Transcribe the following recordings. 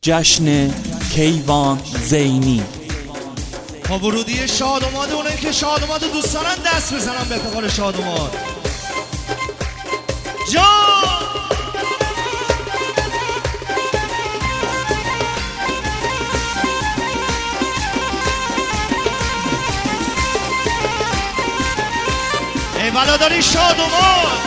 جشن کیوان زینی. با ورودی شادوماد، اونایی که شادوماد رو دوست دارن دست بزنن به افتخار شادوماد. جان ای ولاداری شادوماد.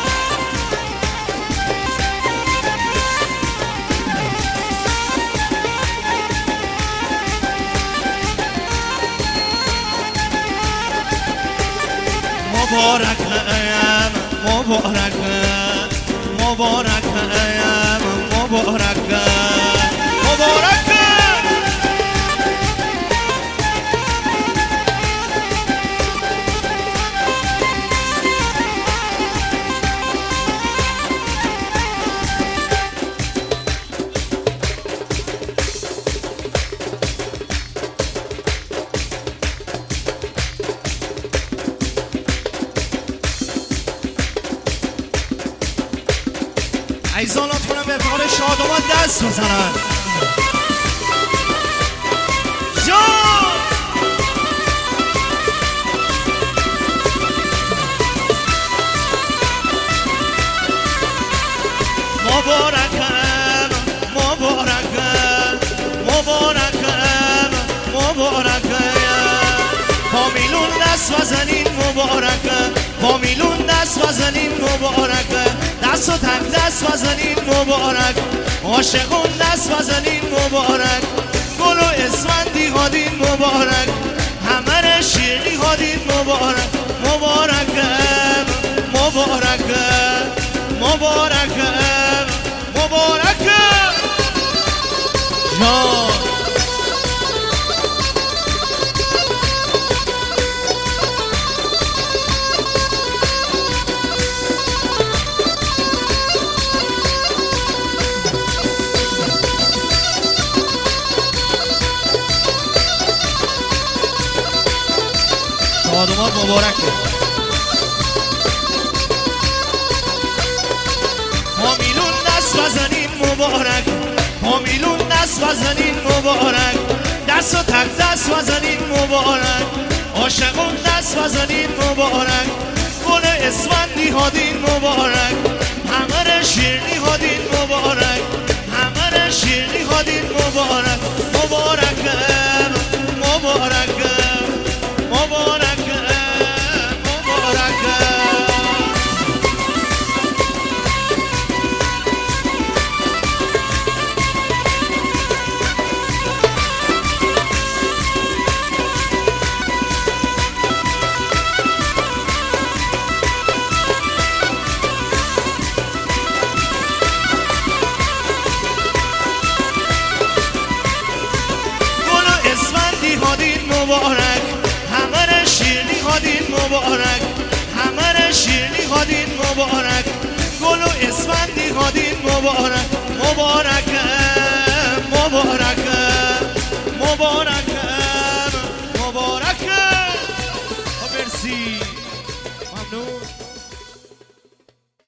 مبارک ایم مبارک مبارک ایم مبارک مبارک. عزیزان لطفاً به افتخار شادوماد دست بزنن. جان مبارکم مبارکم مبارکم مبارکم. با میلون دست بزنین مبارکم، با میلون دست بزنین مبارکم. دست و تک دست بزنین مبارک، عاشقون دست بزنین مبارک. گل و اسفندی هادین مبارک، همه شیرینی هادین مبارک. مبارکم مبارکم مبارکم مبارکم. جان شادوماد مبارکه. با میلون دست بزنین مبارک، با میلون دست بزنین مبارک. دست و تک دست بزنین مبارک، عاشقون دست بزنین مبارک. گل اسفندی هادین مبارک، همه شیرینی هادین مبارک، همه شیرینی هادین مبارک. مبارکم مبارکم مبارکم مبارکم. گل و اسفندی هادین مبارک، همه شیرینی هادین مبارک، همه شیرینی هادین مبارک. گل و اسفندی هادین مبارک. مبارکم